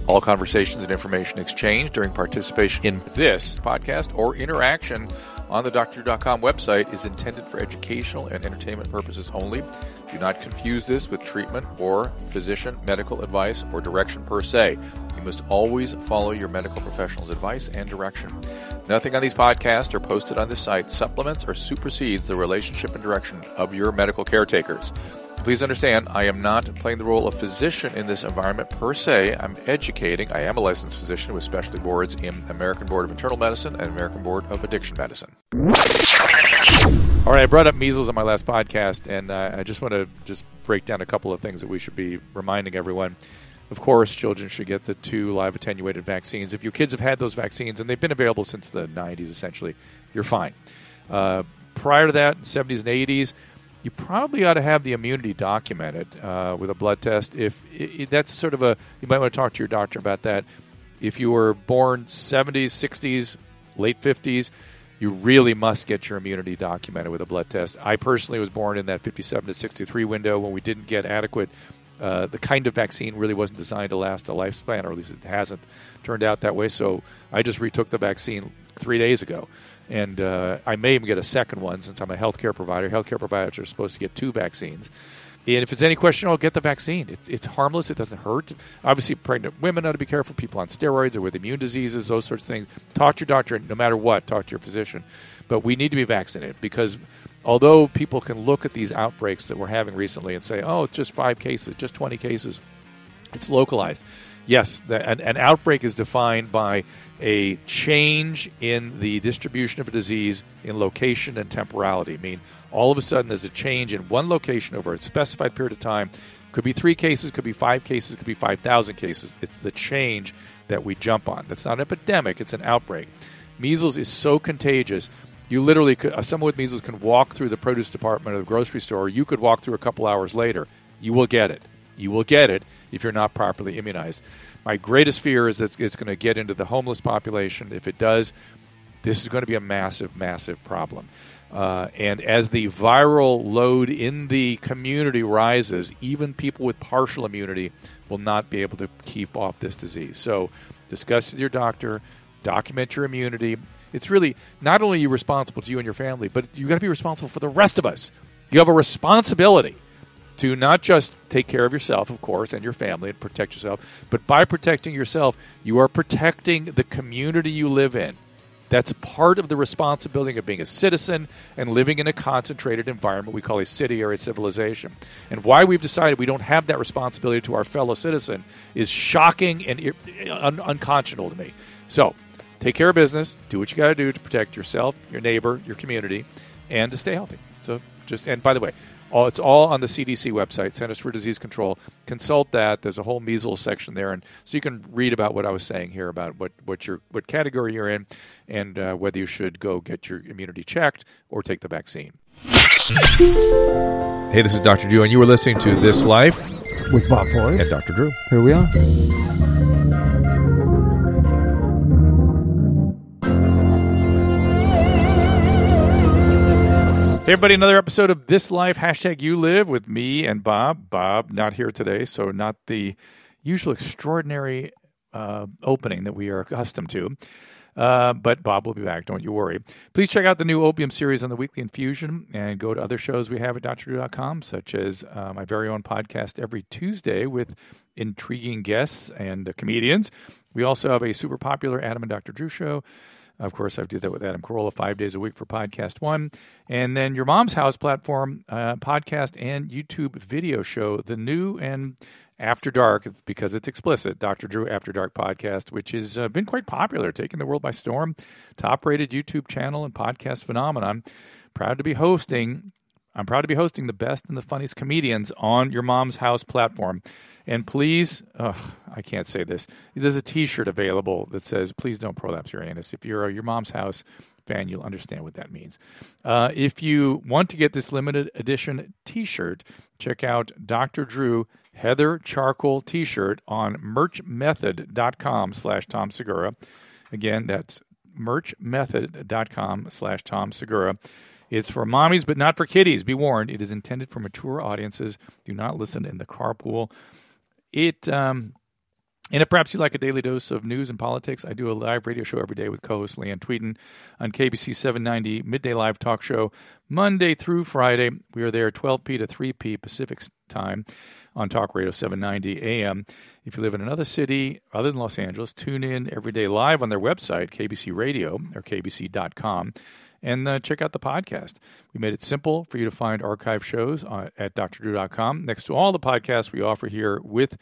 All conversations and information exchanged during participation in this podcast or interaction on the DrDrew.com website is intended for educational and entertainment purposes only. Do not confuse this with treatment or physician medical advice or direction per se. You must always follow your medical professional's advice and direction. Nothing on these podcasts or posted on this site supplements or supersedes the relationship and direction of your medical caretakers. Please understand, I am not playing the role of physician in this environment per se. I'm educating. I am a licensed physician with specialty boards in American Board of Internal Medicine and American Board of Addiction Medicine. All right, I brought up measles on my last podcast, and I just want to break down a couple of things that we should be reminding everyone. Of course, children should get the 2 live attenuated vaccines. If your kids have had those vaccines, and they've been available since the 90s, essentially, you're fine. Prior to that, in the 70s and 80s, you probably ought to have the immunity documented with a blood test. If that's sort of you might want to talk to your doctor about that. If you were born 70s, 60s, late 50s, you really must get your immunity documented with a blood test. I personally was born in that 57 to 63 window when we didn't get adequate. The kind of vaccine really wasn't designed to last a lifespan, or at least it hasn't turned out that way. So I just retook the vaccine 3 days ago. And I may even get a second one since I'm a healthcare provider. Healthcare providers are supposed to get 2 vaccines. And if it's any question, I'll get the vaccine. It's harmless. It doesn't hurt. Obviously, pregnant women ought to be careful. People on steroids or with immune diseases, those sorts of things. Talk to your doctor. No matter what, talk to your physician. But we need to be vaccinated because although people can look at these outbreaks that we're having recently and say, oh, it's just 5 cases, just 20 cases, it's localized. Yes, an outbreak is defined by a change in the distribution of a disease in location and temporality. I mean, all of a sudden there's a change in one location over a specified period of time. Could be 3 cases, could be 5 cases, could be 5,000 cases. It's the change that we jump on. That's not an epidemic, it's an outbreak. Measles is so contagious. You literally could, someone with measles can walk through the produce department of the grocery store. You could walk through a couple hours later. You will get it. You will get it if you're not properly immunized. My greatest fear is that it's going to get into the homeless population. If it does, this is going to be a massive, massive problem. And as the viral load in the community rises, even people with partial immunity will not be able to keep off this disease. So discuss with your doctor, document your immunity. It's really not only you responsible to you and your family, but you've got to be responsible for the rest of us. You have a responsibility to not just take care of yourself, of course, and your family and protect yourself, but by protecting yourself, you are protecting the community you live in. That's part of the responsibility of being a citizen and living in a concentrated environment we call a city or a civilization. And why we've decided we don't have that responsibility to our fellow citizen is shocking and unconscionable to me. So take care of business, do what you got to do to protect yourself, your neighbor, your community, and to stay healthy. So and by the way, it's all on the CDC website, Centers for Disease Control. Consult that. There's a whole measles section there, and so you can read about what I was saying here about what category you're in, and whether you should go get your immunity checked or take the vaccine. Hey, this is Dr. Drew, and you were listening to This Life with Bob Forrest and Dr. Drew. Here we are. Hey, everybody, another episode of This Life, #YouLive with me and Bob. Bob, not here today, so not the usual extraordinary opening that we are accustomed to. But Bob will be back, don't you worry. Please check out the new Opium series on the Weekly Infusion and go to other shows we have at DrDrew.com, such as my very own podcast every Tuesday with intriguing guests and comedians. We also have a super popular Adam and Dr. Drew show. Of course, I did that with Adam Carolla 5 days a week for Podcast One. And then Your Mom's House platform, podcast and YouTube video show, the new and After Dark, because it's explicit, Dr. Drew After Dark podcast, which has been quite popular, taking the world by storm. Top-rated YouTube channel and podcast phenomenon. I'm proud to be hosting the best and the funniest comedians on Your Mom's House platform. And please, I can't say this. There's a T-shirt available that says, please don't prolapse your anus. If you're a Your Mom's House fan, you'll understand what that means. If you want to get this limited edition T-shirt, check out Dr. Drew Heather Charcoal T-shirt on merchmethod.com/Tom Segura. Again, that's merchmethod.com/Tom Segura. It's for mommies, but not for kiddies. Be warned, it is intended for mature audiences. Do not listen in the carpool. And if perhaps you like a daily dose of news and politics, I do a live radio show every day with co-host Leanne Tweeden on KBC 790 Midday Live Talk Show, Monday through Friday. We are there 12p to 3p Pacific time on Talk Radio 790 AM. If you live in another city other than Los Angeles, tune in every day live on their website, KBC Radio or KBC.com, and check out the podcast. We made it simple for you to find archive shows at drdrew.com. Next to all the podcasts we offer here with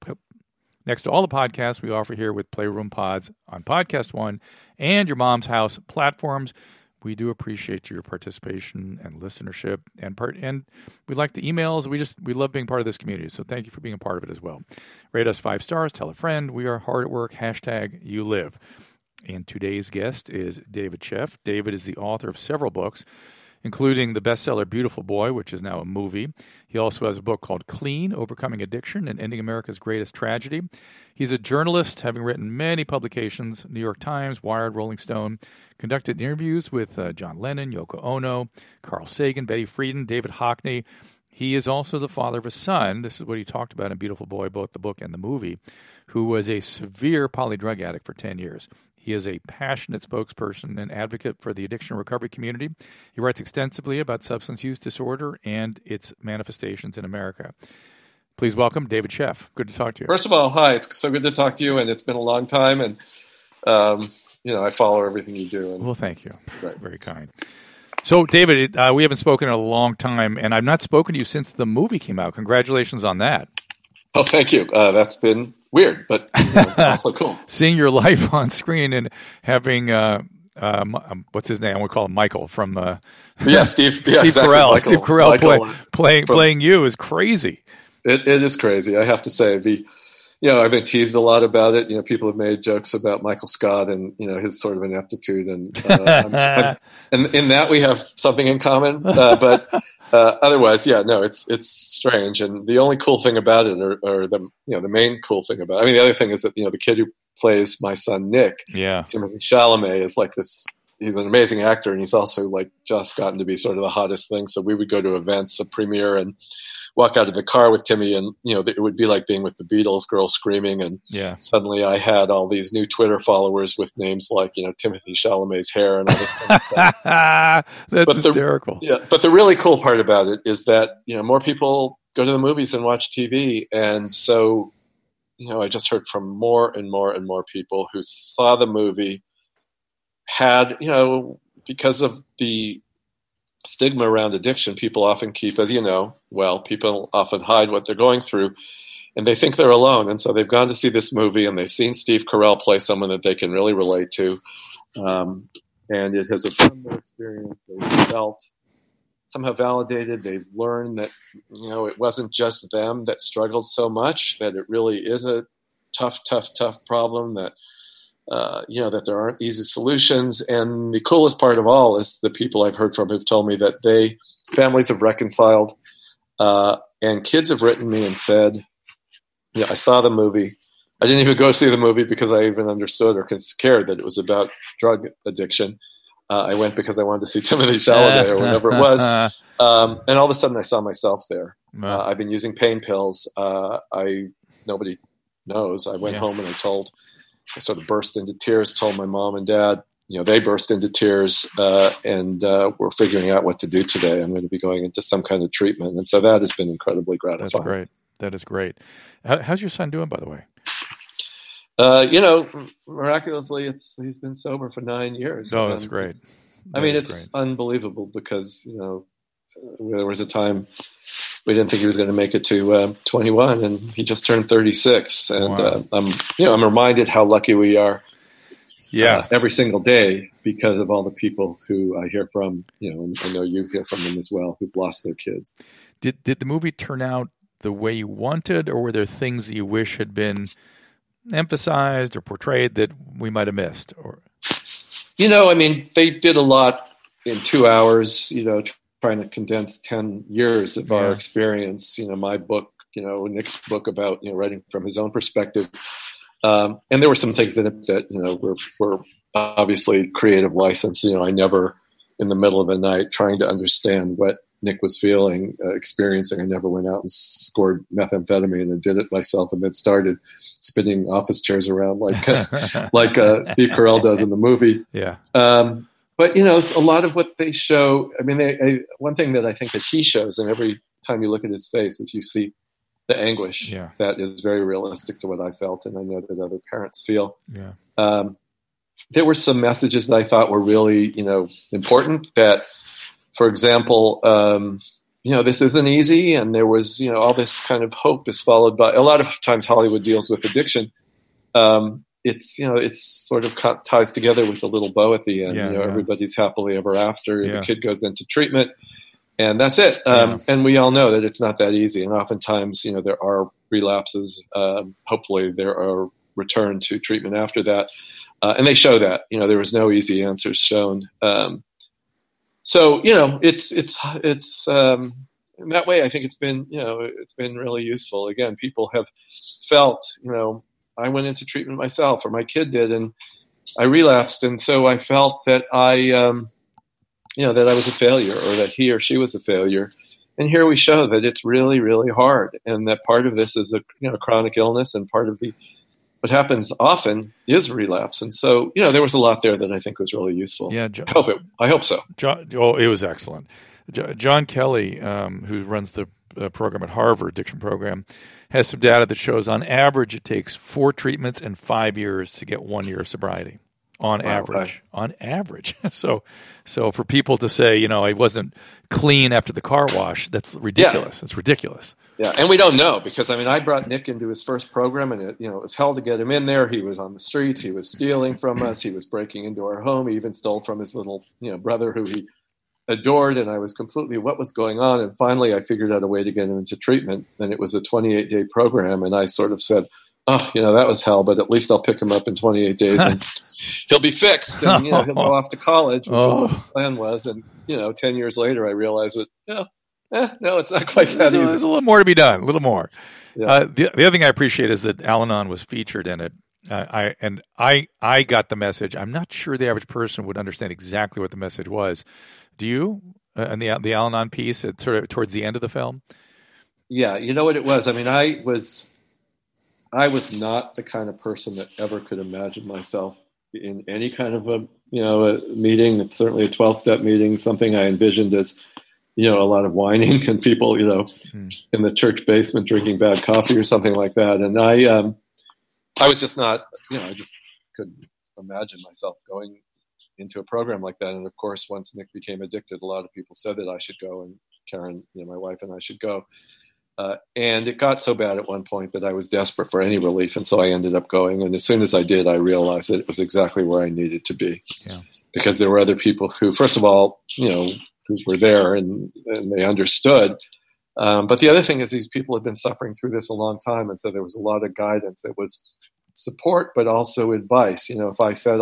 Playroom Pods on Podcast One and your Mom's House platforms. We do appreciate your participation and listenership, and we like the emails. We love being part of this community, so thank you for being a part of it as well. Rate us 5 stars, tell a friend. We are hard at work. #YouLive. And today's guest is David Sheff. David is the author of several books, including the bestseller Beautiful Boy, which is now a movie. He also has a book called Clean, Overcoming Addiction and Ending America's Greatest Tragedy. He's a journalist, having written many publications, New York Times, Wired, Rolling Stone, conducted interviews with John Lennon, Yoko Ono, Carl Sagan, Betty Friedan, David Hockney. He is also the father of a son. This is what he talked about in Beautiful Boy, both the book and the movie, who was a severe polydrug addict for 10 years. He is a passionate spokesperson and advocate for the addiction recovery community. He writes extensively about substance use disorder and its manifestations in America. Please welcome David Sheff. Good to talk to you. First of all, hi. It's so good to talk to you, and it's been a long time, and I follow everything you do. And well, thank you. Right. Very kind. So, David, we haven't spoken in a long time, and I've not spoken to you since the movie came out. Congratulations on that. Oh, thank you. That's been weird, but also cool. Seeing your life on screen and having what's his name? I want to call him Michael from Steve exactly, Carell. Steve Carell playing you is crazy. It is crazy, I have to say. I've been teased a lot about it. People have made jokes about Michael Scott and his sort of ineptitude, and in that we have something in common. But otherwise, it's strange. And the only cool thing about it, or the main cool thing about it, the other thing is that the kid who plays my son Nick, Timothée Chalamet, is like this. He's an amazing actor, and he's also like just gotten to be sort of the hottest thing. So we would go to events, a premiere, and walk out of the car with Timmy, and it would be like being with the Beatles, girls screaming, and suddenly I had all these new Twitter followers with names like Timothée Chalamet's hair and all this kind of stuff. That's hysterical. But the really cool part about it is that more people go to the movies and watch TV, and so I just heard from more and more and more people who saw the movie, had because of the stigma around addiction, people often keep, as people often hide what they're going through, and they think they're alone. And so they've gone to see this movie, and they've seen Steve Carell play someone that they can really relate to. And it has affirmed their experience. They've felt somehow validated. They've learned that, it wasn't just them that struggled so much, that it really is a tough problem, that that there aren't easy solutions. And the coolest part of all is the people I've heard from who've told me that families have reconciled, and kids have written me and said, I saw the movie. I didn't even go see the movie because I even understood or cared that it was about drug addiction. I went because I wanted to see Timothée Chalamet or whatever it was. And all of a sudden I saw myself there. I've been using pain pills. Nobody knows. I went home and I sort of burst into tears, told my mom and dad, they burst into tears, and we're figuring out what to do today. I'm going to be going into some kind of treatment. And so that has been incredibly gratifying. That's great. That is great. How's your son doing, by the way? Miraculously, he's been sober for 9 years. Oh, that's great. It's unbelievable because, there was a time we didn't think he was going to make it to 21, and he just turned 36. And wow. I'm reminded how lucky we are every single day because of all the people who I hear from, and I know you hear from them as well, who've lost their kids. Did the movie turn out the way you wanted, or were there things that you wish had been emphasized or portrayed that we might have missed? Or they did a lot in 2 hours, trying to condense 10 years of our experience. My book, Nick's book about, writing from his own perspective. And there were some things in it that, were obviously creative license. I never in the middle of the night trying to understand what Nick was feeling, experiencing. I never went out and scored methamphetamine and did it myself, and then started spinning office chairs around like Steve Carell does in the movie. Yeah. But a lot of what they show. I mean, one thing that I think that he shows, and every time you look at his face, is you see the anguish that is very realistic to what I felt, and I know that other parents feel. Yeah. There were some messages that I thought were really, important. That, for example, this isn't easy, and there was, all this kind of hope is followed by a lot of times Hollywood deals with addiction. It's sort of ties together with a little bow at the end. Everybody's happily ever after. The kid goes into treatment, and that's it. And we all know that it's not that easy. And oftentimes, there are relapses. Hopefully, there are return to treatment after that. And they show that, there was no easy answers shown. So, it's in that way, I think it's been really useful. Again, people have felt, I went into treatment myself, or my kid did, and I relapsed. And so I felt that that I was a failure, or that he or she was a failure. And here we show that it's really, really hard. And that part of this is a chronic illness, and part of what happens often is relapse. And so, there was a lot there that I think was really useful. Yeah, I hope so. It was excellent. John Kelly, who runs the program at Harvard, addiction program, has some data that shows on average it takes 4 treatments and 5 years to get 1 year of sobriety. On average. So for people to say, I wasn't clean after the car wash, that's ridiculous. It's ridiculous. Yeah, and we don't know, because I brought Nick into his first program, and it was hell to get him in there. He was on the streets. He was stealing from us. He was breaking into our home. He even stole from his little brother, who he adored. And I was completely, what was going on? And finally, I figured out a way to get him into treatment, and it was a 28-day program. And I sort of said, that was hell, but at least I'll pick him up in 28 days and he'll be fixed, and he'll go off to college, which was what the plan was. And 10 years later, I realized that no, it's not quite that easy. There's a little more to be done. A little more. Yeah. The other thing I appreciate is that Al-Anon was featured in it. I got the message. I'm not sure the average person would understand exactly what the message was. Do you? And the Al-Anon piece, it's sort of towards the end of the film. Yeah, you know what it was. I mean, I was not the kind of person that ever could imagine myself in any kind of a meeting. It's certainly a 12-step meeting. Something I envisioned as a lot of whining and people in the church basement drinking bad coffee or something like that. And I was just not I just couldn't imagine myself going into a program like that. And of course, once Nick became addicted, a lot of people said that I should go, and Karen, my wife, and I should go. And it got so bad at one point that I was desperate for any relief. And so I ended up going. And as soon as I did, I realized that it was exactly where I needed to be. Yeah. Because there were other people who, first of all, who were there and they understood. But the other thing is, these people had been suffering through this a long time. And so there was a lot of guidance. It was support, but also advice. If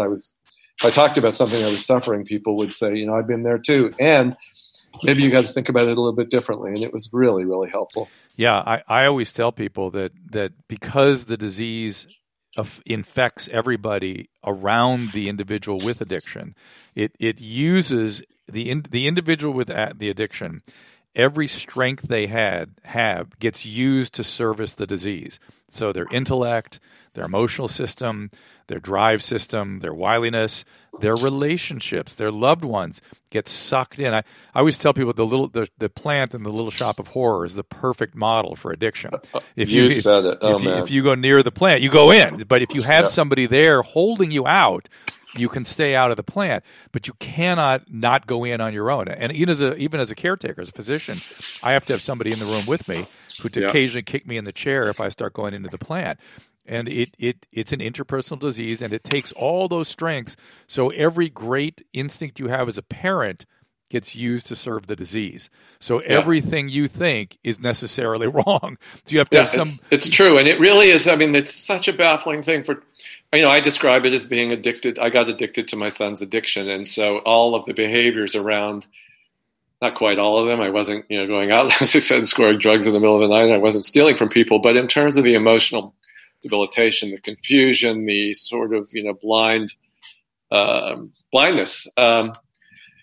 I talked about something I was suffering, people would say, I've been there too. And maybe you got to think about it a little bit differently. And it was really, really helpful. Yeah, I always tell people that because the disease infects everybody around the individual with addiction, it uses the individual with the addiction. Every strength they have gets used to service the disease. So their intellect, their emotional system, their drive system, their wiliness, their relationships, their loved ones get sucked in. I always tell people the plant in the Little Shop of Horrors is the perfect model for addiction. If you go near the plant, you go in. But if you have somebody there holding you out, you can stay out of the plant, but you cannot not go in on your own. And even as a caretaker, as a physician, I have to have somebody in the room with me who occasionally kick me in the chair if I start going into the plant. And it's an interpersonal disease, and it takes all those strengths. So every great instinct you have as a parent gets used to serve the disease. So everything you think is necessarily wrong. So you have to have some. It's true, and it really is. I mean, it's such a baffling thing for. I describe it as being addicted. I got addicted to my son's addiction, and so all of the behaviors around. Not quite all of them. I wasn't, going out, as I said, scoring drugs in the middle of the night. I wasn't stealing from people, but in terms of the emotional debilitation, the confusion, the sort of blindness.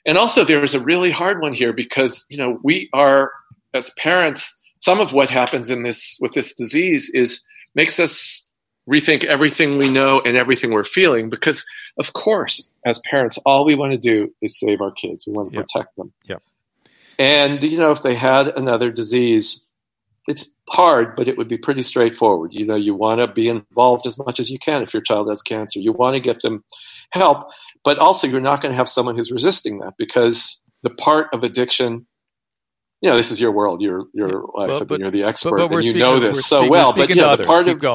And also there's a really hard one here because, we are, as parents, some of what happens with this disease makes us rethink everything we know and everything we're feeling, because of course, as parents, all we want to do is save our kids. We want to protect them. Yep. And, if they had another disease, it's hard, but it would be pretty straightforward. You want to be involved as much as you can if your child has cancer. You want to get them help, but also you're not going to have someone who's resisting that, because the part of addiction, this is your world, your life, and you're the expert, and you know this so well. But the part of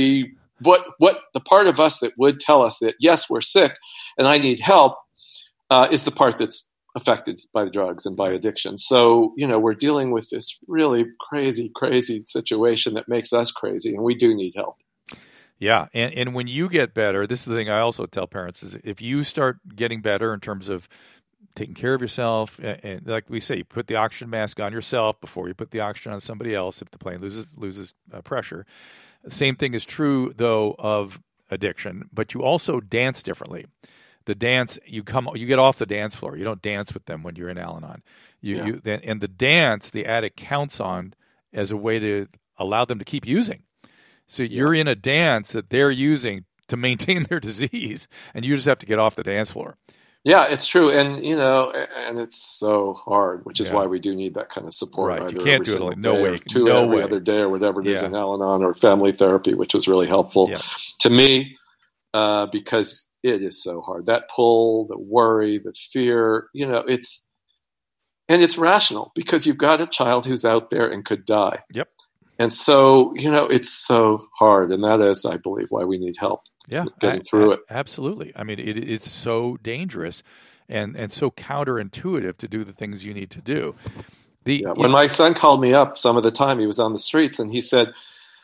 the part of us that would tell us that, yes, we're sick and I need help, is the part that's affected by the drugs and by addiction. So, we're dealing with this really crazy, crazy situation that makes us crazy, and we do need help. Yeah, and when you get better, this is the thing I also tell parents, is if you start getting better in terms of taking care of yourself, and like we say, you put the oxygen mask on yourself before you put the oxygen on somebody else if the plane loses pressure. The same thing is true, though, of addiction, but you also dance differently. The dance, you get off the dance floor. You don't dance with them when you're in Al-Anon. And the dance, the addict counts on as a way to allow them to keep using. So you're in a dance that they're using to maintain their disease, and you just have to get off the dance floor. Yeah, it's true. And, and it's so hard, which is why we do need that kind of support. Right. You can't do it like every other day or whatever it is in Al-Anon, or family therapy, which was really helpful to me, because it is so hard. That pull, the worry, the fear, it's rational, because you've got a child who's out there and could die. Yep. And so, it's so hard. And that is, I believe, why we need help getting through it. Absolutely. I mean, it's so dangerous and so counterintuitive to do the things you need to do. When my son called me up some of the time, he was on the streets, and he said,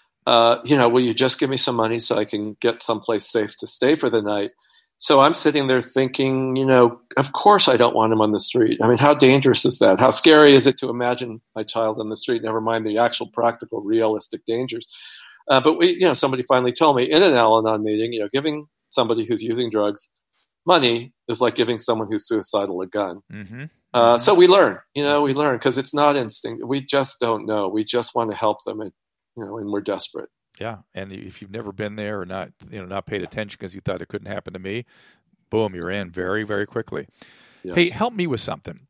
will you just give me some money so I can get someplace safe to stay for the night? So I'm sitting there thinking, of course I don't want him on the street. I mean, how dangerous is that? How scary is it to imagine my child on the street, never mind the actual practical, realistic dangers? But somebody finally told me in an Al-Anon meeting, giving somebody who's using drugs money is like giving someone who's suicidal a gun. Mm-hmm. So we learn, because it's not instinct. We just don't know. We just want to help them, and we're desperate. Yeah, and if you've never been there or not paid attention because you thought it couldn't happen to me, boom, you're in very, very quickly. Yes. Hey, help me with something.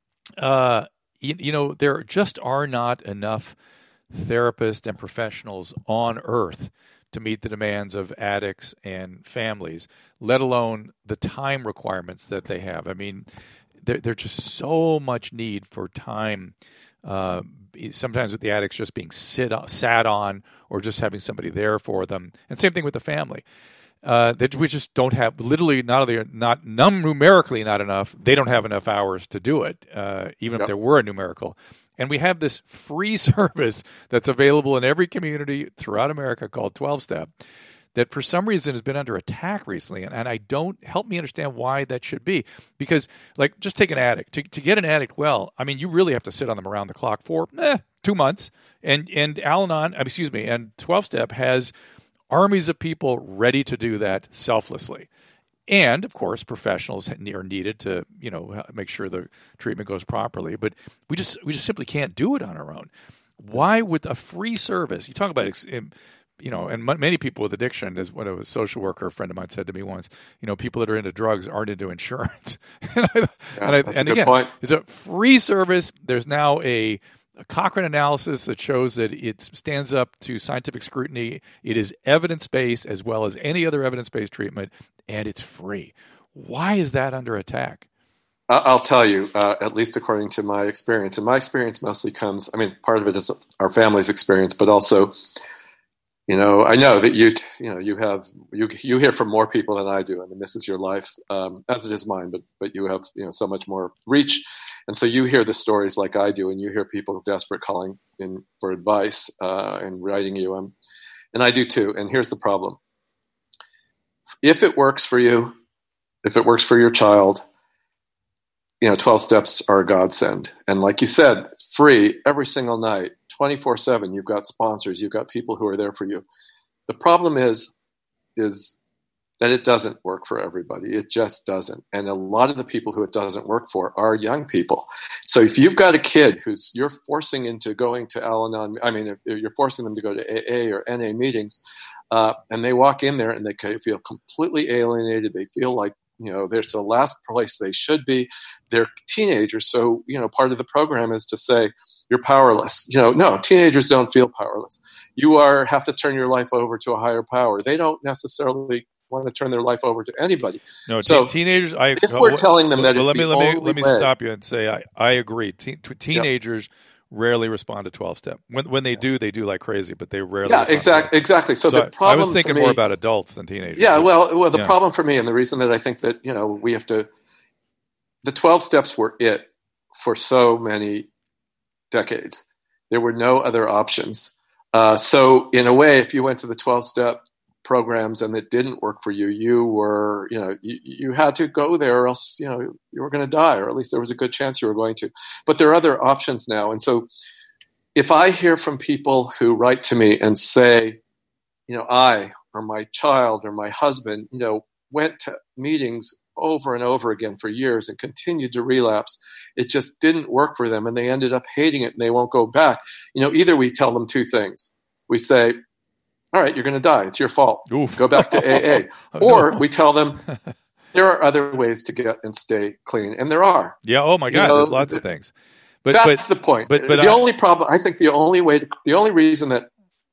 There just are not enough therapists and professionals on earth to meet the demands of addicts and families, let alone the time requirements that they have. I mean, there's just so much need for time. Sometimes with the addicts just being sat on, or just having somebody there for them, and same thing with the family. That we just don't have, literally not numerically not enough. They don't have enough hours to do it, even if there were a numerical. And we have this free service that's available in every community throughout America called 12-Step, that for some reason has been under attack recently. And I don't, help me understand why that should be. Because, like, just take an addict. To get an addict well, I mean, you really have to sit on them around the clock for 2 months. And Al-Anon, and 12-Step has armies of people ready to do that selflessly. And, of course, professionals are needed to, make sure the treatment goes properly. But we just simply can't do it on our own. Why would a free service, you talk about, and many people with addiction, as what a social worker friend of mine said to me once, people that are into drugs aren't into insurance. That's a good point. It's a free service. There's now a Cochrane analysis that shows that it stands up to scientific scrutiny. It is evidence-based as well as any other evidence-based treatment, and it's free. Why is that under attack? I'll tell you, at least according to my experience. And my experience mostly comes, part of it is our family's experience, but also, I know that you hear from more people than I do. This is your life, as it is mine, but you have, so much more reach. And so you hear the stories like I do, and you hear people desperate calling in for advice, and writing you. And I do too. And here's the problem. If it works for you, if it works for your child, 12 steps are a godsend. And like you said, free every single night, 24/7. You've got sponsors, you've got people who are there for you. The problem is that it doesn't work for everybody. It just doesn't. And a lot of the people who it doesn't work for are young people. So if you've got a kid who's you're forcing into going to Al-Anon, I mean, if you're forcing them to go to AA or NA meetings, and they walk in there and they feel completely alienated, they feel like, there's the last place they should be. They're teenagers. So, part of the program is to say, you're powerless. No, teenagers don't feel powerless. You have to turn your life over to a higher power. They don't necessarily want to turn their life over to anybody. No, so teenagers. If we're telling them that, let me stop you and say I agree. Teenagers rarely respond to 12-step. When they do like crazy, but they rarely. Yeah, exactly. So the problem. I was thinking more about adults than teenagers. Yeah, well, the problem for me, and the reason that I think that we have to, the 12 steps were it for so many decades. There were no other options. So in a way, if you went to the 12-step programs and it didn't work for you, you were, you had to go there, or else, you were going to die, or at least there was a good chance you were going to. But there are other options now. And so if I hear from people who write to me and say, I or my child or my husband, went to meetings over and over again for years and continued to relapse, it just didn't work for them and they ended up hating it and they won't go back. Either we tell them two things. We say, all right, you're going to die. It's your fault. Oof. Go back to AA. Or we tell them there are other ways to get and stay clean. And there are. Yeah. Oh my God. There's lots of things. But that's the point. But the only problem, I think the only reason that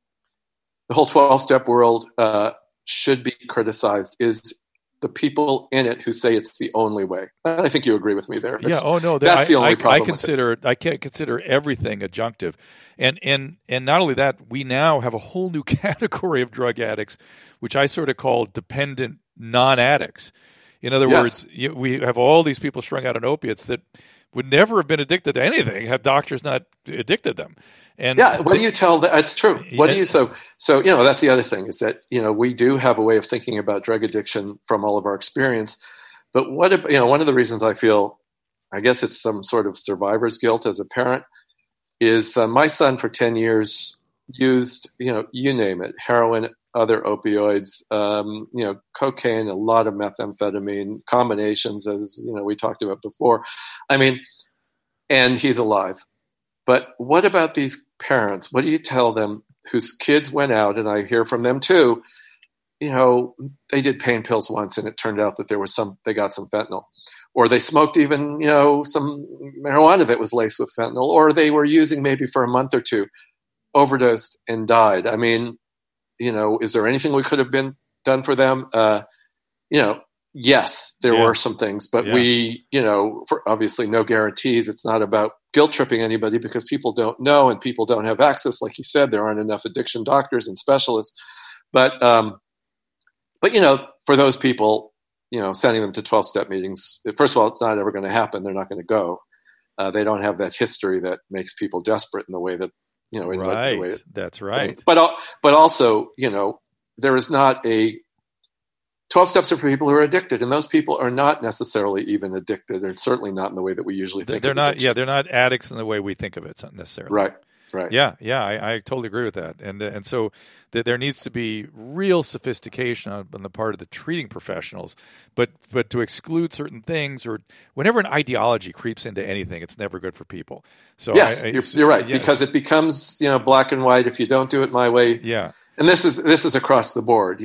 the whole 12-step world should be criticized is the people in it who say it's the only way. And I think you agree with me there. That's the only problem. I can't consider everything adjunctive. And not only that, we now have a whole new category of drug addicts, which I sort of call dependent non-addicts. In other words, we have all these people strung out on opiates that would never have been addicted to anything had doctors not addicted them. And what do you tell that? It's true. What do you so that's the other thing is that we do have a way of thinking about drug addiction from all of our experience. But one of the reasons I feel, I guess it's some sort of survivor's guilt as a parent, is my son for 10 years used you name it, heroin, other opioids, cocaine, a lot of methamphetamine combinations, as we talked about before. I mean, and he's alive. But what about these parents? What do you tell them whose kids went out, and I hear from them too, they did pain pills once and it turned out that they got some fentanyl, or they smoked even, some marijuana that was laced with fentanyl, or they were using maybe for a month or two, overdosed and died. I mean, is there anything we could have been done for them? Yes, there were some things, but we, for obviously no guarantees. It's not about guilt tripping anybody because people don't know and people don't have access. Like you said, there aren't enough addiction doctors and specialists. But for those people, sending them to 12-step meetings, first of all, it's not ever going to happen. They're not going to go. They don't have that history that makes people desperate in the way that, right. That's right. But also, there is not a 12 steps are for people who are addicted, and those people are not necessarily even addicted, or certainly not in the way that we usually think. They're not. Yeah, they're not addicts in the way we think of it necessarily. Right. Yeah. I totally agree with that. And so there needs to be real sophistication on the part of the treating professionals, but to exclude certain things, or whenever an ideology creeps into anything, it's never good for people. So yes, you're right, because it becomes black and white. If you don't do it my way, and this is across the board.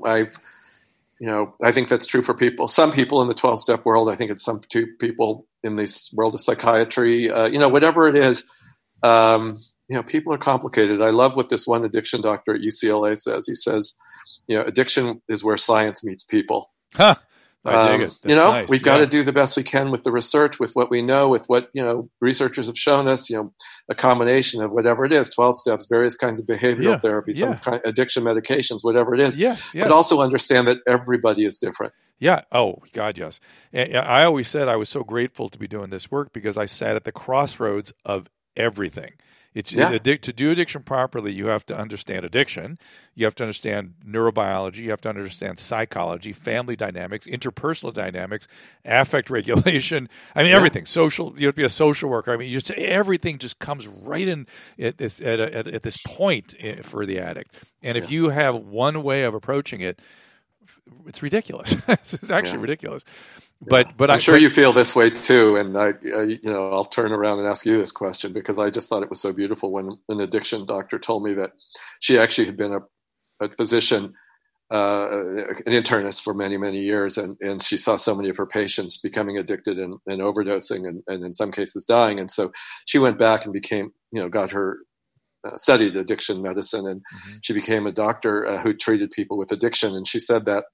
I think that's true for people. Some people in the 12-step world. I think it's some people in this world of psychiatry. Whatever it is, people are complicated. I love what this one addiction doctor at UCLA says. He says, addiction is where science meets people. Huh. I dig it. That's nice. We've got to do the best we can with the research, with what we know, with what, researchers have shown us, a combination of whatever it is, 12 steps, various kinds of behavioral therapy, some kind addiction medications, whatever it is. Yes. But also understand that everybody is different. Yeah. Oh, God, yes. I always said I was so grateful to be doing this work because I sat at the crossroads of everything. To do addiction properly, you have to understand addiction. You have to understand neurobiology. You have to understand psychology, family dynamics, interpersonal dynamics, affect regulation. I mean, everything. Social. You have to be a social worker. I mean, everything just comes right in at this point for the addict. And if you have one way of approaching it, it's ridiculous. It's actually ridiculous. But I'm sure you feel this way too. And I'll turn around and ask you this question because I just thought it was so beautiful when an addiction doctor told me that she actually had been a physician, an internist for many, many years. And she saw so many of her patients becoming addicted and overdosing and in some cases dying. And so she went back and became, got her studied addiction medicine, and she became a doctor who treated people with addiction. And she said that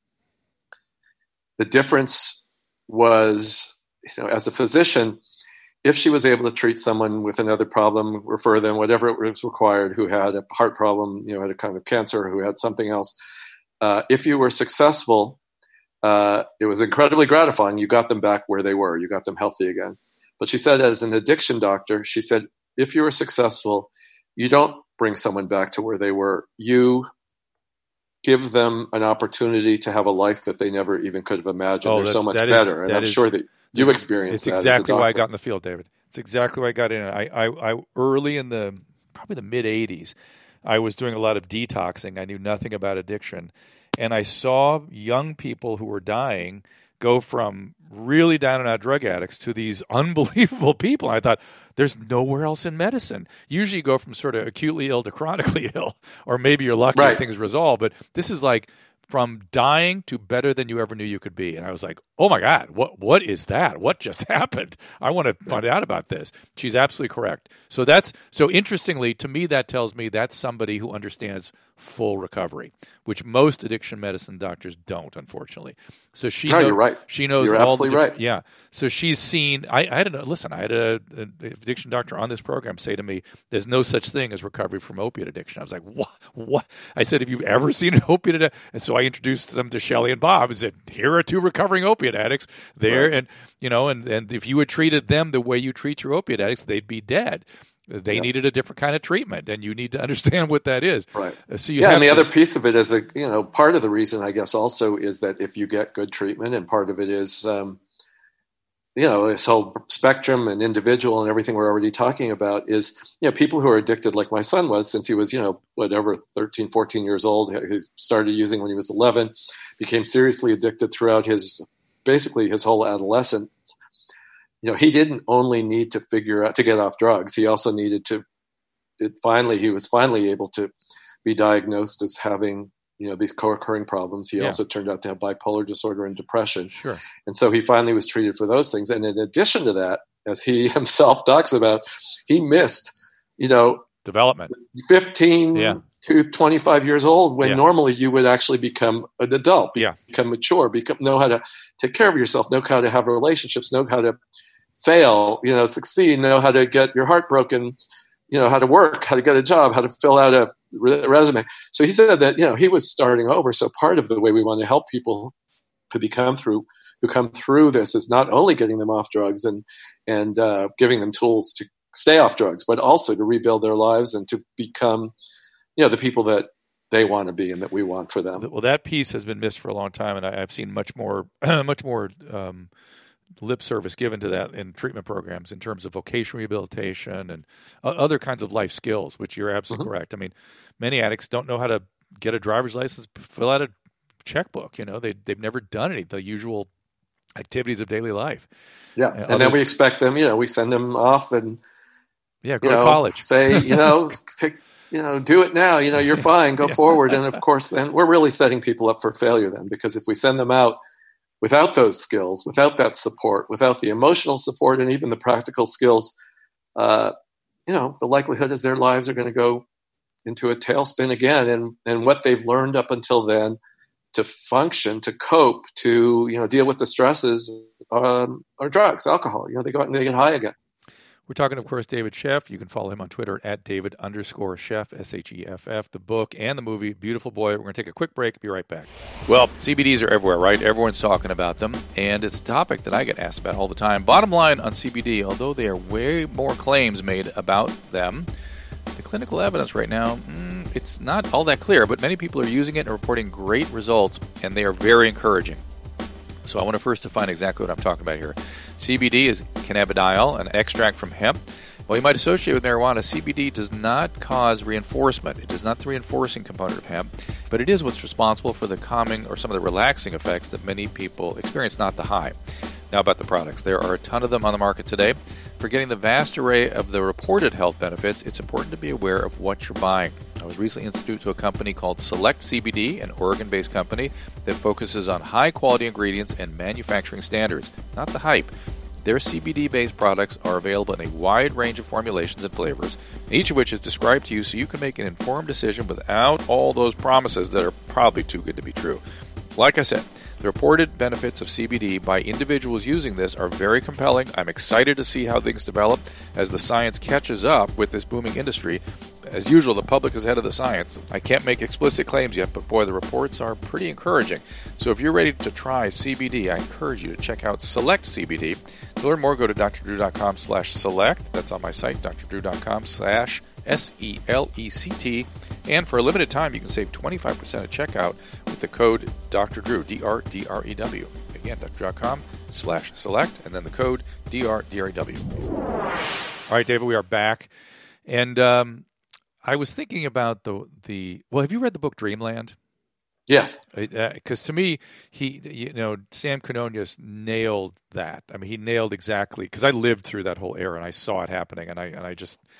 the difference was, as a physician, if she was able to treat someone with another problem, refer them, whatever it was required, who had a heart problem, had a kind of cancer, who had something else, if you were successful, it was incredibly gratifying. You got them back where they were. You got them healthy again. But she said, as an addiction doctor, she said, if you were successful, you don't bring someone back to where they were. You give them an opportunity to have a life that they never even could have imagined. They're so much better. And I'm sure that you experienced that. It's exactly why I got in the field, David. It's exactly why I got in. I early in probably the mid 80s, I was doing a lot of detoxing. I knew nothing about addiction. And I saw young people who were dying go from really down and out drug addicts to these unbelievable people. And I thought, there's nowhere else in medicine. Usually you go from sort of acutely ill to chronically ill, or maybe you're lucky and things resolve. But this is like from dying to better than you ever knew you could be. And I was like, oh my God, what is that? What just happened? I want to find out about this. She's absolutely correct. So interestingly, to me, that tells me that's somebody who understands full recovery, which most addiction medicine doctors don't, unfortunately. So you're right. She knows. You're absolutely right. Yeah. So she's seen. I had an addiction doctor on this program say to me, "There's no such thing as recovery from opiate addiction." I was like, "What?" I said, "Have you ever seen an opiate addict?" And so I introduced them to Shelley and Bob and said, "Here are two recovering opiate addicts there, and if you had treated them the way you treat your opiate addicts, they'd be dead." They needed a different kind of treatment, and you need to understand what that is. Right. So and the other piece of it is, part of the reason, I guess, also is that if you get good treatment, and part of it is, this whole spectrum and individual and everything we're already talking about is, people who are addicted, like my son was, since he was, 13, 14 years old. He started using when he was 11, became seriously addicted throughout his whole adolescence. He didn't only need to figure out to get off drugs. He also needed to. He was finally able to be diagnosed as having these co-occurring problems. He also turned out to have bipolar disorder and depression. Sure. And so he finally was treated for those things. And in addition to that, as he himself talks about, he missed development 15 to 25 years old when normally you would actually become an adult, become mature, know how to take care of yourself, know how to have relationships, know how to fail, succeed, know how to get your heart broken, how to work, how to get a job, how to fill out a resume. So he said that, he was starting over. So part of the way we want to help people who come through this is not only getting them off drugs and giving them tools to stay off drugs, but also to rebuild their lives and to become, the people that they want to be and that we want for them. Well, that piece has been missed for a long time, and I've seen much more lip service given to that in treatment programs in terms of vocational rehabilitation and other kinds of life skills, which you're absolutely correct. I mean, many addicts don't know how to get a driver's license, fill out a checkbook. They've never done any of the usual activities of daily life. Yeah, and then we expect them. We send them off and go to college. Say, take, do it now. You're fine. Go forward. And of course, then we're really setting people up for failure. Then, because if we send them out without those skills, without that support, without the emotional support, and even the practical skills, the likelihood is their lives are going to go into a tailspin again. And what they've learned up until then to function, to cope, to deal with the stresses are drugs, alcohol. They go out and they get high again. We're talking, of course, David Sheff. You can follow him on Twitter at David_Sheff, SHEFF. The book and the movie, Beautiful Boy. We're going to take a quick break. Be right back. Well, CBDs are everywhere, right? Everyone's talking about them, and it's a topic that I get asked about all the time. Bottom line on CBD, although there are way more claims made about them, the clinical evidence right now, it's not all that clear, but many people are using it and reporting great results, and they are very encouraging. So I want to first define exactly what I'm talking about here. CBD is cannabidiol, an extract from hemp. While you might associate with marijuana, CBD does not cause reinforcement. It is not the reinforcing component of hemp. but it is what's responsible for the calming or some of the relaxing effects that many people experience, not the high. Now about the products. There are a ton of them on the market today. For getting the vast array of the reported health benefits, it's important to be aware of what you're buying. I was recently introduced to a company called Select CBD, an Oregon-based company that focuses on high-quality ingredients and manufacturing standards, not the hype. Their CBD-based products are available in a wide range of formulations and flavors, each of which is described to you so you can make an informed decision without all those promises that are probably too good to be true. Like I said, the reported benefits of CBD by individuals using this are very compelling. I'm excited to see how things develop as the science catches up with this booming industry. As usual, the public is ahead of the science. I can't make explicit claims yet, but boy, the reports are pretty encouraging. So if you're ready to try CBD, I encourage you to check out Select CBD. To learn more, go to drdrew.com/select. That's on my site, drdrew.com/SELECT. And for a limited time, you can save 25% at checkout with the code DRDREW, DRDREW. Again, drdrew.com/select, and then the code DRDREW. All right, David, we are back. And I was thinking about the well, have you read the book Dreamland? Yes. Because to me, Sam Quinones nailed that. I mean, he nailed exactly, because I lived through that whole era and I saw it happening, and I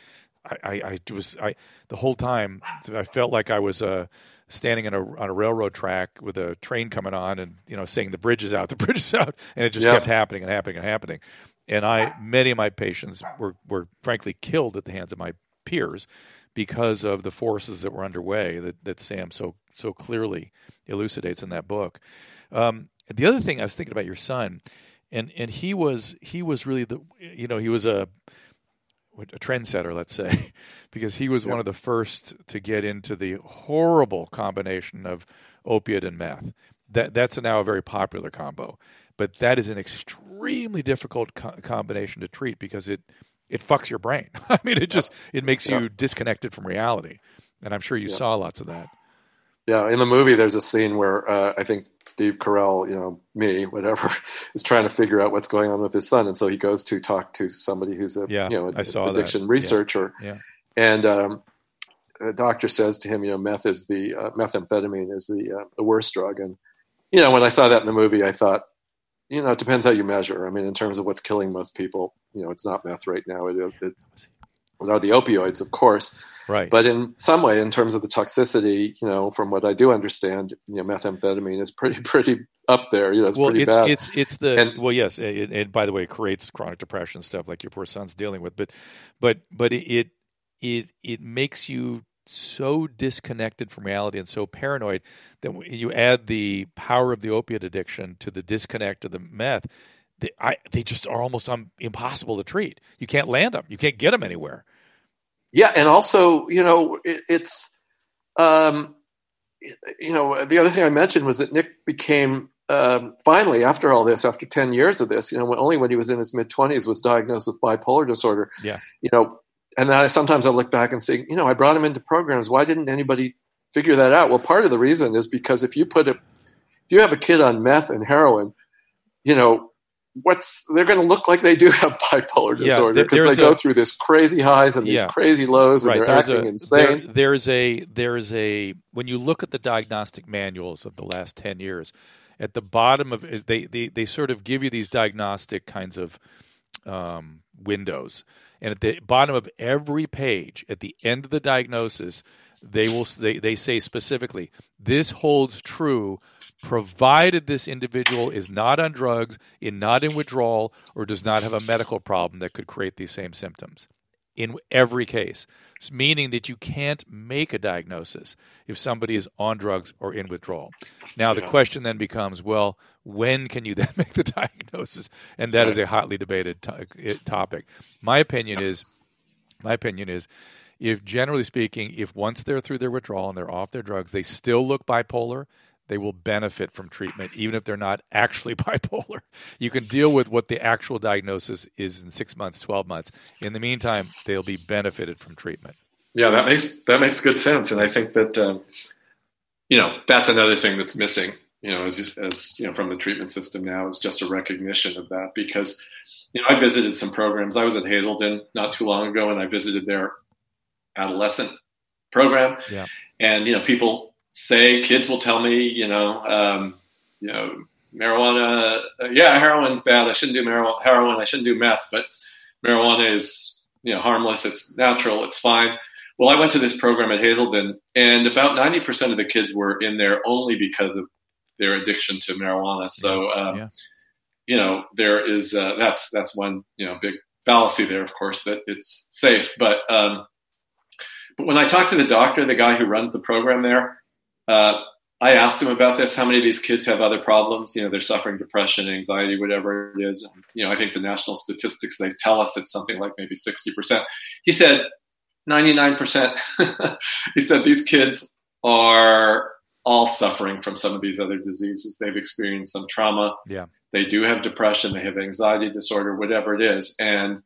the whole time I felt like I was standing on a railroad track with a train coming on, and saying the bridge is out, and it just kept happening and happening and happening. And many of my patients were frankly killed at the hands of my peers because of the forces that were underway that Sam so clearly elucidates in that book. The other thing I was thinking about your son, and he was really he was a trendsetter, let's say, because he was one of the first to get into the horrible combination of opiate and meth. That's now a very popular combo, but that is an extremely difficult combination to treat because it fucks your brain. I mean, it makes you disconnected from reality, and I'm sure you saw lots of that. Yeah, in the movie, there's a scene where I think Steve Carell, me, whatever, is trying to figure out what's going on with his son, and so he goes to talk to somebody who's an addiction researcher, and the doctor says to him, methamphetamine is the worst drug, and when I saw that in the movie, I thought, it depends how you measure. I mean, in terms of what's killing most people, it's not meth right now. It are the opioids, of course. Right. But in some way, in terms of the toxicity, from what I do understand, methamphetamine is pretty up there. It's pretty bad. Yes. And by the way, it creates chronic depression stuff like your poor son's dealing with. But it makes you so disconnected from reality and so paranoid that when you add the power of the opiate addiction to the disconnect of the meth, they just are almost impossible to treat. You can't land them. You can't get them anywhere. Yeah, and also, it's the other thing I mentioned was that Nick became finally, after all this, after 10 years of this, only when he was in his mid-20s was diagnosed with bipolar disorder. Yeah. And then sometimes I look back and say, I brought him into programs. Why didn't anybody figure that out? Well, part of the reason is because if you have a kid on meth and heroin, they're going to look like they do have bipolar disorder because they go through this crazy highs and these crazy lows, and they're acting insane. There's a when you look at the diagnostic manuals of the last 10 years, at the bottom of they sort of give you these diagnostic kinds of windows, and at the bottom of every page, at the end of the diagnosis, they say specifically, this holds true provided this individual is not on drugs, not in withdrawal, or does not have a medical problem that could create these same symptoms. In every case, meaning that you can't make a diagnosis if somebody is on drugs or in withdrawal. Now, the question then becomes, well, when can you then make the diagnosis? And that is a hotly debated topic. My opinion is, if generally speaking, if once they're through their withdrawal and they're off their drugs, they still look bipolar, they will benefit from treatment, even if they're not actually bipolar. You can deal with what the actual diagnosis is in 6 months, 12 months. In the meantime, they'll be benefited from treatment. Yeah, that makes good sense. And I think that, that's another thing that's missing, as from the treatment system now, is just a recognition of that. Because, I visited some programs. I was at Hazelden not too long ago, and I visited their adolescent program. Yeah. And, people say kids will tell me, marijuana, heroin's bad. I shouldn't do heroin. I shouldn't do meth, but marijuana is, harmless. It's natural. It's fine. Well, I went to this program at Hazelden, and about 90% of the kids were in there only because of their addiction to marijuana. So, there is, that's one, big fallacy there, of course, that it's safe. But when I talked to the doctor, the guy who runs the program there, I asked him about this. How many of these kids have other problems? They're suffering depression, anxiety, whatever it is. I think the national statistics, they tell us it's something like maybe 60%. He said 99%. He said these kids are all suffering from some of these other diseases. They've experienced some trauma. Yeah. They do have depression. They have anxiety disorder, whatever it is. And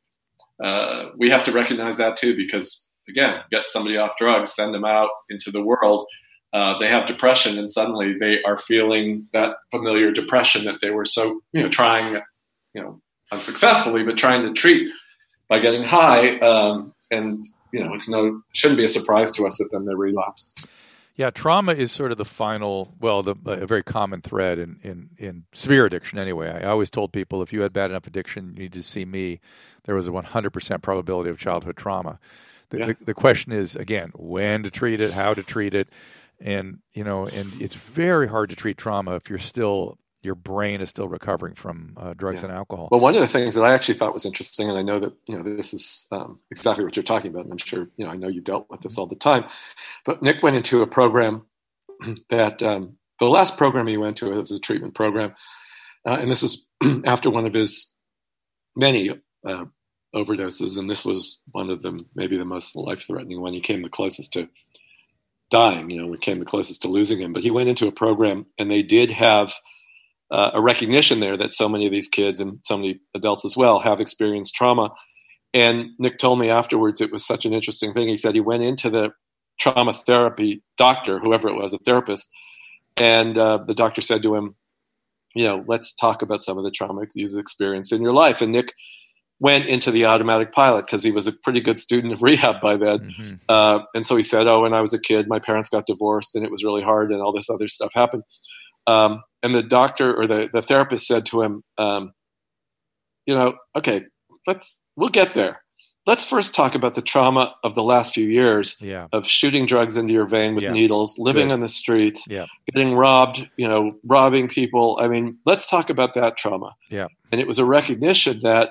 we have to recognize that too, because again, get somebody off drugs, send them out into the world. They have depression, and suddenly they are feeling that familiar depression that they were so, trying, unsuccessfully, but trying to treat by getting high. And shouldn't be a surprise to us that then they relapse. Yeah, trauma is sort of the final, a very common thread in severe addiction anyway. I always told people if you had bad enough addiction, you need to see me. There was a 100% probability of childhood trauma. The question is, again, when to treat it, how to treat it. And, and it's very hard to treat trauma if your brain is still recovering from drugs and alcohol. Well, one of the things that I actually thought was interesting, and I know that, this is exactly what you're talking about, and I'm sure, I know you dealt with this all the time, but Nick went into a program that the last program he went to was a treatment program. And this is after one of his many overdoses. And this was one of them, maybe the most life-threatening one. He came the closest to dying, we came the closest to losing him. But he went into a program, and they did have a recognition there that so many of these kids, and so many adults as well, have experienced trauma. And Nick told me afterwards, it was such an interesting thing. He said he went into the trauma therapy doctor, whoever it was, a therapist, and the doctor said to him, let's talk about some of the trauma you've experienced in your life. And Nick went into the automatic pilot because he was a pretty good student of rehab by then. Mm-hmm. And so he said, when I was a kid, my parents got divorced and it was really hard and all this other stuff happened. And the doctor or the therapist said to him, okay, we'll get there. Let's first talk about the trauma of the last few years of shooting drugs into your vein with needles, living on the streets, getting robbed, robbing people. I mean, let's talk about that trauma. Yeah. And it was a recognition that,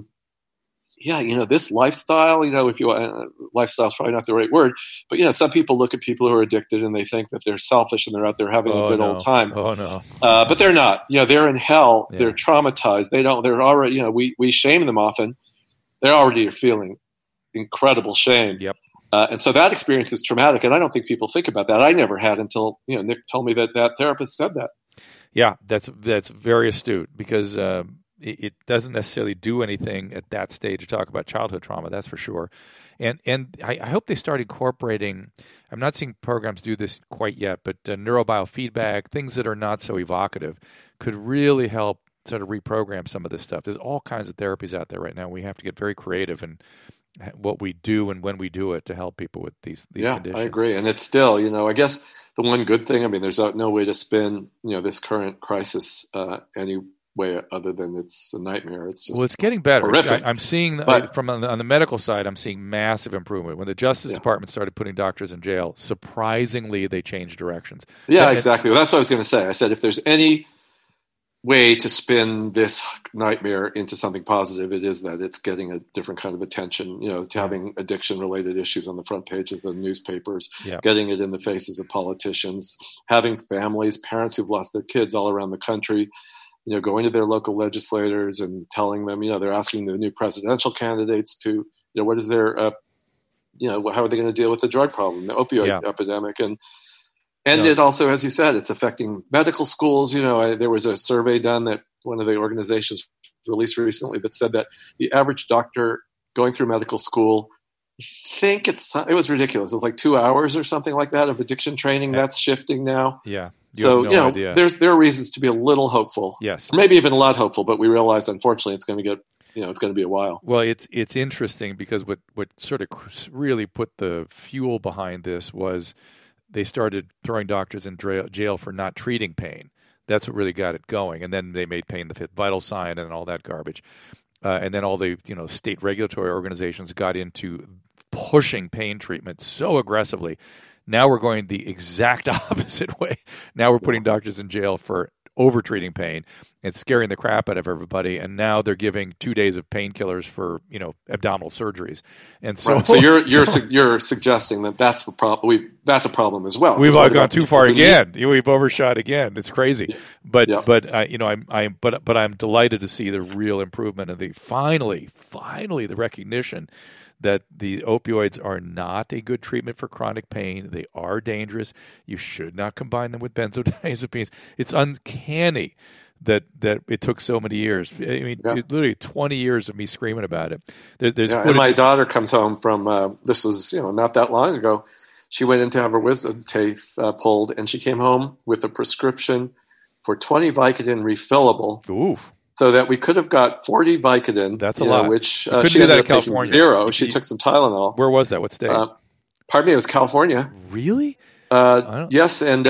this lifestyle, if you lifestyle is probably not the right word, but, some people look at people who are addicted and they think that they're selfish and they're out there having a good old time. Oh, no. But they're not. They're in hell. Yeah. They're traumatized. They're already, we shame them often. They already are feeling incredible shame. Yep. And so that experience is traumatic. And I don't think people think about that. I never had until, Nick told me that therapist said that. Yeah, that's very astute because it doesn't necessarily do anything at that stage to talk about childhood trauma, that's for sure. And I hope they start incorporating, I'm not seeing programs do this quite yet, but neurobiofeedback, things that are not so evocative, could really help sort of reprogram some of this stuff. There's all kinds of therapies out there right now. We have to get very creative in what we do and when we do it to help people with these conditions. Yeah, I agree. And it's still, I guess the one good thing, there's no way to spin, this current crisis any way other than it's a nightmare. It's just it's getting better. Horrific. I'm seeing on the medical side, I'm seeing massive improvement. When the Justice Department started putting doctors in jail, surprisingly they changed directions. Yeah, exactly. Well, that's what I was going to say. I said if there's any way to spin this nightmare into something positive, it is that it's getting a different kind of attention, to having addiction-related issues on the front page of the newspapers, getting it in the faces of politicians, having families, parents who've lost their kids all around the country, going to their local legislators and telling them, they're asking the new presidential candidates to, what is their, how are they going to deal with the drug problem, the opioid epidemic? And it also, as you said, it's affecting medical schools. There was a survey done that one of the organizations released recently that said that the average doctor going through medical school, I think it was ridiculous. It was like 2 hours or something like that of addiction training. That's shifting now. Yeah. So, there are reasons to be a little hopeful. Yes. Or maybe even a lot hopeful, but we realize, unfortunately, it's going to get, it's going to be a while. Well, it's interesting because what sort of really put the fuel behind this was they started throwing doctors in jail for not treating pain. That's what really got it going. And then they made pain the fifth vital sign and all that garbage. And then all the state regulatory organizations got into pushing pain treatment so aggressively. Now we're going the exact opposite way. Now we're putting doctors in jail for over-treating pain and scaring the crap out of everybody. And now they're giving 2 days of painkillers for abdominal surgeries. And so, right. So you're suggesting that that's the problem. That's a problem as well. We've all gone too far again. We've overshot again. It's crazy. Yeah. But I'm delighted to see the real improvement and the finally the recognition that the opioids are not a good treatment for chronic pain. They are dangerous. You should not combine them with benzodiazepines. It's uncanny that it took so many years. I mean, literally 20 years of me screaming about it. There's and my daughter comes home from, this was not that long ago. She went in to have her wisdom teeth pulled, and she came home with a prescription for 20 Vicodin refillable. Oof. So that we could have got 40 Vicodin. That's a lot. Which she ended that in up taking California. 0. She took some Tylenol. Where was that? What state? Pardon me, it was California. Really? Yes, and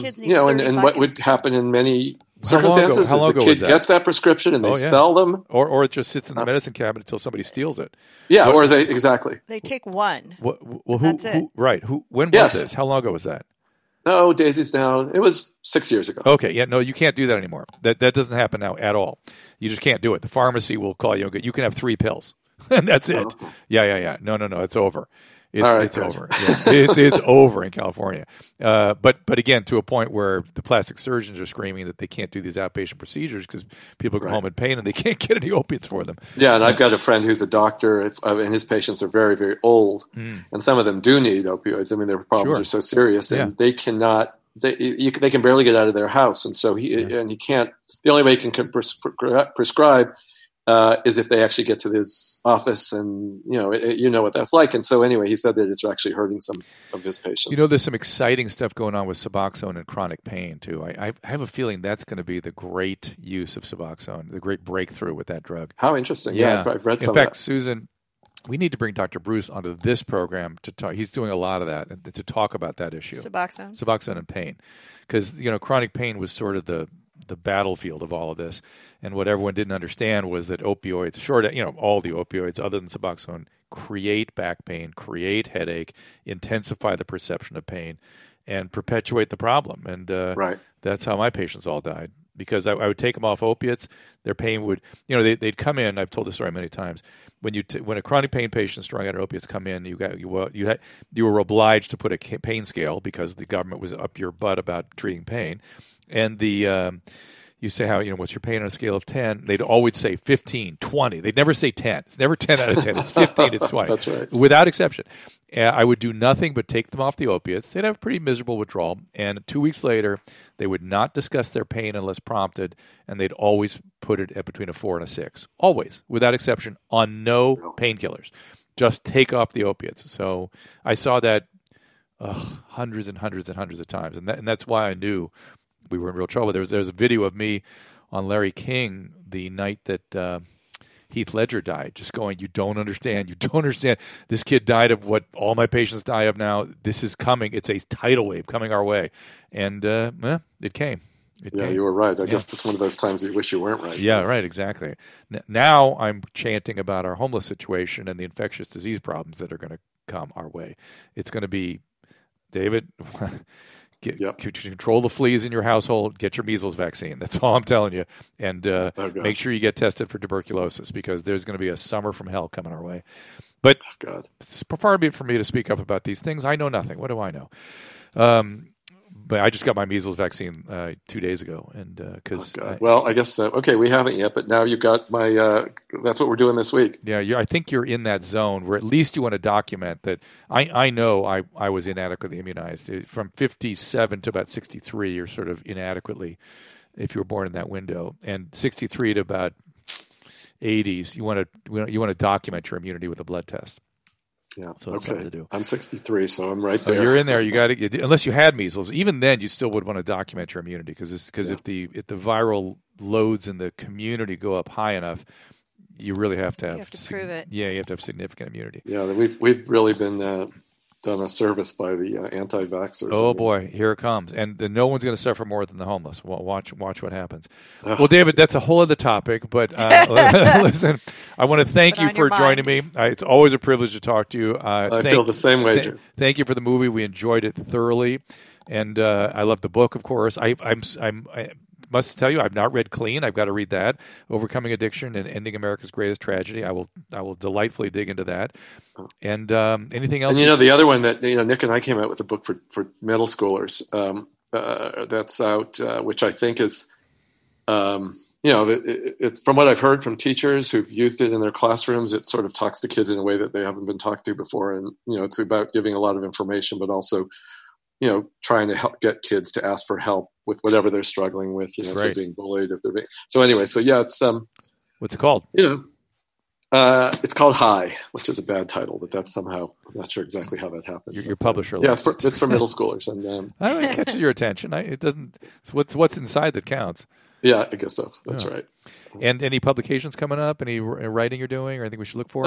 and what would happen in many circumstances is the kid gets that prescription and they sell them, or it just sits in the medicine cabinet until somebody steals it. Yeah, or they exactly. They take one. That's it. When was this? How long ago was that? Oh, Daisy's down. It was 6 years ago. Okay, yeah, no, you can't do that anymore. That doesn't happen now at all. You just can't do it. The pharmacy will call you. You can have 3 pills, and that's it. Yeah. No, it's over. It's over. Yeah. It's over in California. But again, to a point where the plastic surgeons are screaming that they can't do these outpatient procedures because people go home in pain and they can't get any opiates for them. Yeah, and I've got a friend who's a doctor, and his patients are very, very old, and some of them do need opioids. I mean, their problems are so serious, and they cannot. They can barely get out of their house, and so he can't. The only way he can prescribe. Is if they actually get to his office, and what that's like. And so anyway, he said that it's actually hurting some of his patients. There's some exciting stuff going on with Suboxone and chronic pain too. I have a feeling that's going to be the great use of Suboxone, the great breakthrough with that drug. How interesting! Yeah, I've read some. In fact, Susan, we need to bring Dr. Bruce onto this program to talk. He's doing a lot of that and to talk about that issue, Suboxone and pain, because chronic pain was sort of the battlefield of all of this, and what everyone didn't understand was that opioids, all the opioids other than Suboxone, create back pain, create headache, intensify the perception of pain, and perpetuate the problem. And that's how my patients all died, because I would take them off opiates. Their pain would, they'd come in. I've told this story many times. When a chronic pain patient strung out of opiates come in, you were obliged to put a pain scale because the government was up your butt about treating pain. And you say, what's your pain on a scale of 10? They'd always say 15, 20. They'd never say 10. It's never 10 out of 10. It's 15, it's 20. That's right. Without exception. I would do nothing but take them off the opiates. They'd have pretty miserable withdrawal. And 2 weeks later, they would not discuss their pain unless prompted, and they'd always put it at between a 4 and a 6. Always, without exception, on no painkillers. Just take off the opiates. So I saw that hundreds and hundreds and hundreds of times. And that's why I knew we were in real trouble. There's a video of me on Larry King the night that Heath Ledger died, just going, you don't understand. This kid died of what all my patients die of now. This is coming. It's a tidal wave coming our way. And it came. You were right. I guess it's one of those times that you wish you weren't right. Yeah, right, exactly. Now I'm chanting about our homeless situation and the infectious disease problems that are going to come our way. It's going to be, David... Control the fleas in your household. Get your measles vaccine. That's all I'm telling you. And make sure you get tested for tuberculosis, because there's going to be a summer from hell coming our way. But it's far be it for me to speak up about these things. I know nothing. What do I know? But I just got my measles vaccine 2 days ago, and because I guess okay, we haven't yet, but now you got my. That's what we're doing this week. Yeah, I think you're in that zone where at least you want to document that. I know I was inadequately immunized from 57 to about 63. You're sort of inadequately, if you were born in that window, and 63 to about 80s. You want to document your immunity with a blood test. Yeah. So that's something to do. I'm 63, so I'm right there. So you're in there. You got to, unless you had measles. Even then, you still would want to document your immunity, because if the viral loads in the community go up high enough, you really have to have. You have to prove it. Yeah, you have to have significant immunity. Yeah, we've really been done a service by the anti-vaxxers. Oh boy, here it comes, and no one's going to suffer more than the homeless. Well, watch what happens. Well, David, that's a whole other topic, but listen, I want to thank you for joining me. It's always a privilege to talk to you. I feel the same way, Drew. Thank you for the movie. We enjoyed it thoroughly, and I love the book, of course. I must tell you, I've not read Clean. I've got to read that. Overcoming Addiction and Ending America's Greatest Tragedy. I will delightfully dig into that. And anything else? And the other one that Nick and I came out with a book for middle schoolers that's out, which I think is, it's from what I've heard from teachers who've used it in their classrooms. It sort of talks to kids in a way that they haven't been talked to before, and it's about giving a lot of information, but also trying to help get kids to ask for help with whatever they're struggling with, if they're being bullied, if they're being... So anyway, it's what's it called? It's called High, which is a bad title, but that's somehow, I'm not sure exactly how that happened. Your publisher. Yeah, it's for middle schoolers, and it catches your attention. It doesn't. It's what's inside that counts. Yeah, I guess so. That's right. And any publications coming up? Any writing you're doing, or anything we should look for?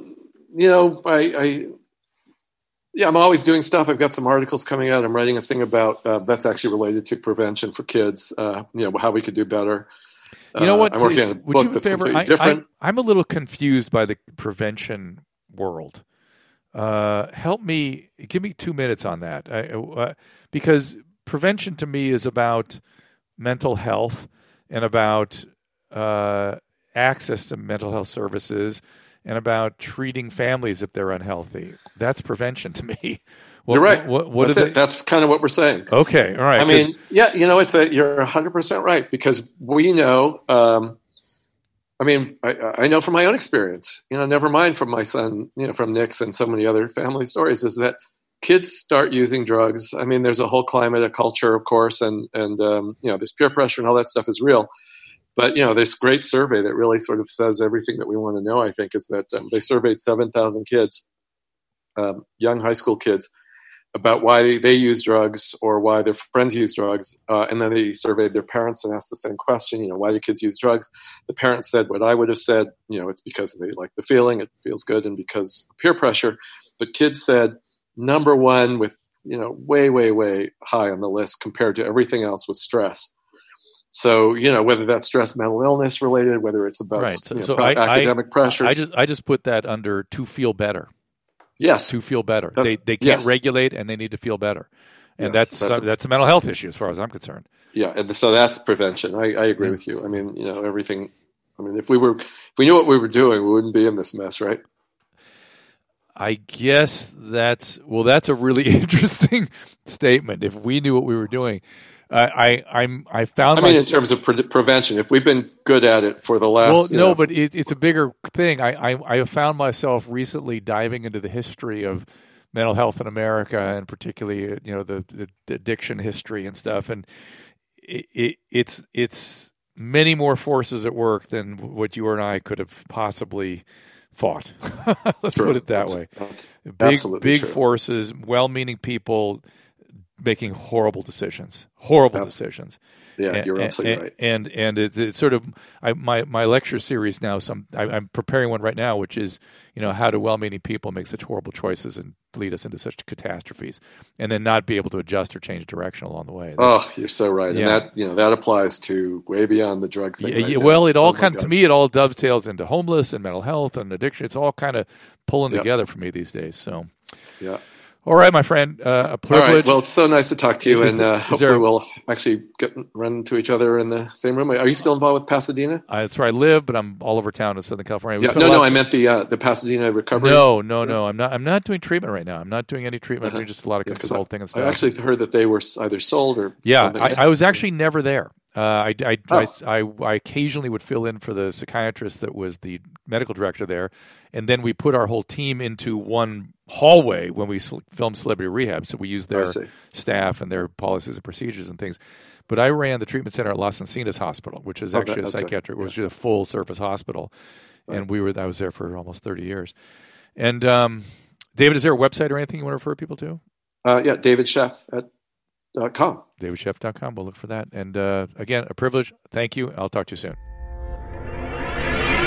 I'm always doing stuff. I've got some articles coming out. I'm writing a thing about that's actually related to prevention for kids. How we could do better. You know what? I'm working on a book that's completely different. I'm a little confused by the prevention world. Help me. Give me 2 minutes on that, because prevention to me is about mental health and about access to mental health services and about treating families if they're unhealthy. That's prevention to me. You're right. That's it. That's kind of what we're saying. Okay. All right. I mean, you're 100% right, because we know, I know from my own experience, never mind from my son, from Nick's and so many other family stories, is that kids start using drugs. I mean, there's a whole climate, a culture, of course, and there's peer pressure and all that stuff is real. But, this great survey that really sort of says everything that we want to know, I think, is that they surveyed 7,000 kids, young high school kids, about why they use drugs or why their friends use drugs. And then they surveyed their parents and asked the same question, why do kids use drugs? The parents said what I would have said, it's because they like the feeling, it feels good, and because of peer pressure. But kids said number one with, way, way, way high on the list compared to everything else was stress. So, whether that's stress, mental illness related, whether it's about academic pressures. I just put that under to feel better. Yes. To feel better. They can't regulate and they need to feel better. And that's a mental health issue as far as I'm concerned. Yeah. And so that's prevention. I agree with you. I mean, everything. I mean, if we knew what we were doing, we wouldn't be in this mess, right? I guess that's a really interesting statement. If we knew what we were doing. I found. in terms of prevention, if we've been good at it for the last. But it's a bigger thing. I have found myself recently diving into the history of mental health in America, and particularly the addiction history and stuff, and it's many more forces at work than what you and I could have possibly fought. Let's put it that way. That's big forces, well-meaning people making horrible decisions. Yeah, you're absolutely right. And it's sort of my lecture series now. I'm preparing one right now, which is how do well-meaning people make such horrible choices and lead us into such catastrophes, and then not be able to adjust or change direction along the way. You're so right, and that applies to way beyond the drug thing. Well, it all to me it all dovetails into homeless and mental health and addiction. It's all kind of pulling together for me these days. So yeah. All right, my friend, a privilege. All right. Well, it's so nice to talk to you, and hopefully we'll actually run into each other in the same room. Are you still involved with Pasadena? That's where I live, but I'm all over town in Southern California. I meant the Pasadena recovery. No. I'm not doing treatment right now. I'm not doing any treatment. I'm doing just a lot of consulting and stuff. I actually heard that they were either sold or something. I was actually never there. I occasionally would fill in for the psychiatrist that was the medical director there, and then we put our whole team into one hallway when we filmed Celebrity Rehab. So we used their staff and their policies and procedures and things. But I ran the treatment center at Las Encinas Hospital, which is actually a psychiatric, which is a full service hospital, and I was there for almost 30 years. And David, is there a website or anything you want to refer people to? DavidScheff.com. DavidScheff.com. We'll look for that. And again, a privilege. Thank you. I'll talk to you soon.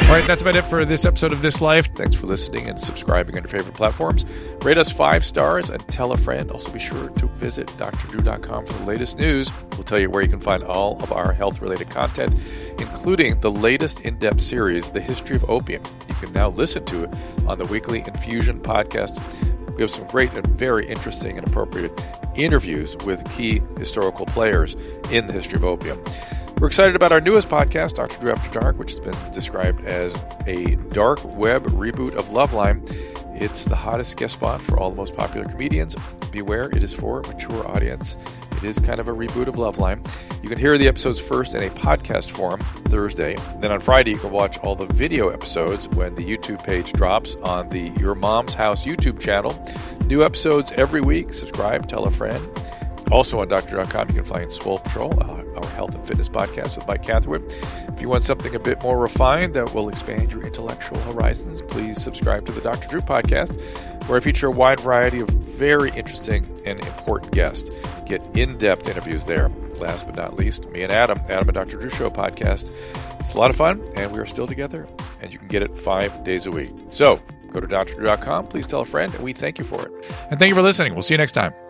All right, that's about it for this episode of This Life. Thanks for listening and subscribing on your favorite platforms. Rate us 5 stars and tell a friend. Also, be sure to visit drdrew.com for the latest news. We'll tell you where you can find all of our health-related content, including the latest in-depth series, The History of Opium. You can now listen to it on the Weekly Infusion podcast. We have some great and very interesting and appropriate interviews with key historical players in the history of opium. We're excited about our newest podcast, Dr. Drew After Dark, which has been described as a dark web reboot of Loveline. It's the hottest guest spot for all the most popular comedians. Beware, it is for a mature audience. It is kind of a reboot of Loveline. You can hear the episodes first in a podcast form Thursday. Then on Friday, you can watch all the video episodes when the YouTube page drops on the Your Mom's House YouTube channel. New episodes every week. Subscribe, tell a friend. Also on Doctor.com, you can find Swole Patrol, our health and fitness podcast with Mike Catherwood. If you want something a bit more refined that will expand your intellectual horizons, please subscribe to the Dr. Drew podcast, where I feature a wide variety of very interesting and important guests. Get in-depth interviews there. Last but not least, me and Adam and Dr. Drew Show podcast. It's a lot of fun, and we are still together, and you can get it 5 days a week. So go to drdrew.com, please tell a friend, and we thank you for it. And thank you for listening. We'll see you next time.